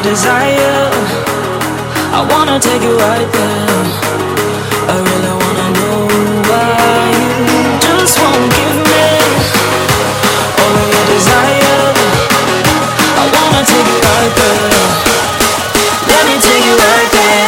desire. I wanna take you right there. I really wanna know why you just won't give me all of your desire. I wanna take you right there. Let me take you right there.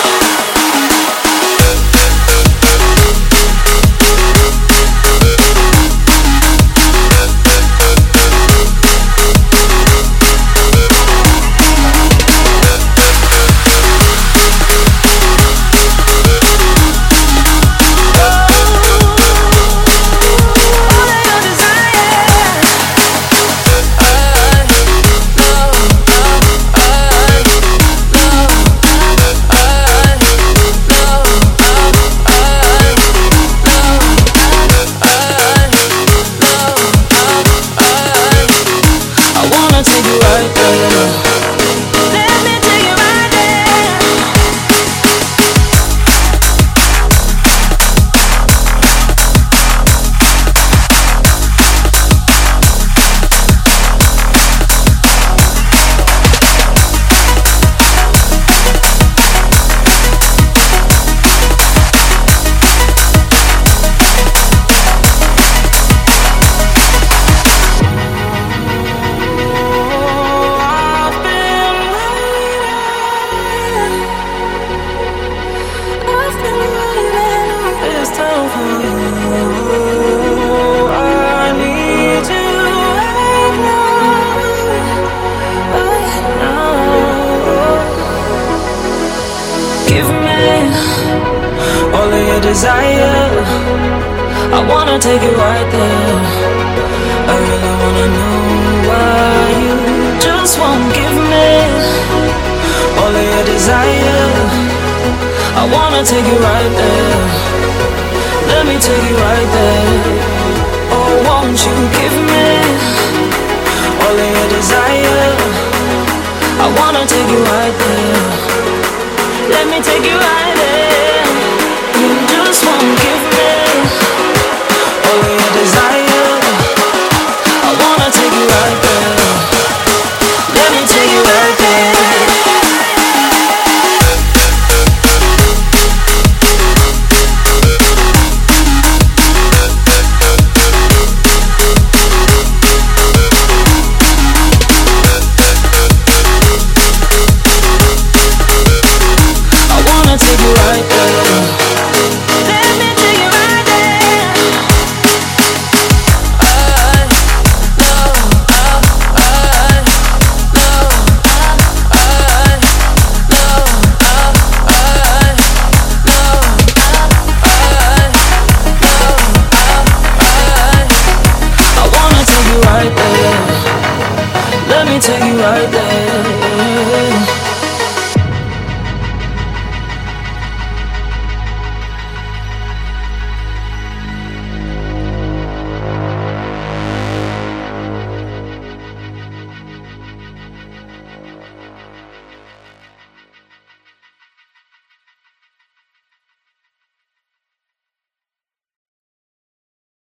Desire, I wanna take it right there. I really wanna know why you just won't give me all of your desire. I wanna take you right there. Let me take you right there. Oh, won't you give me all of your desire? I wanna take you right there. Let me take you right there. You just won't give me all of your desire. I wanna take you right there. Let me take you right there. I wanna take you right there. Let me take you right there.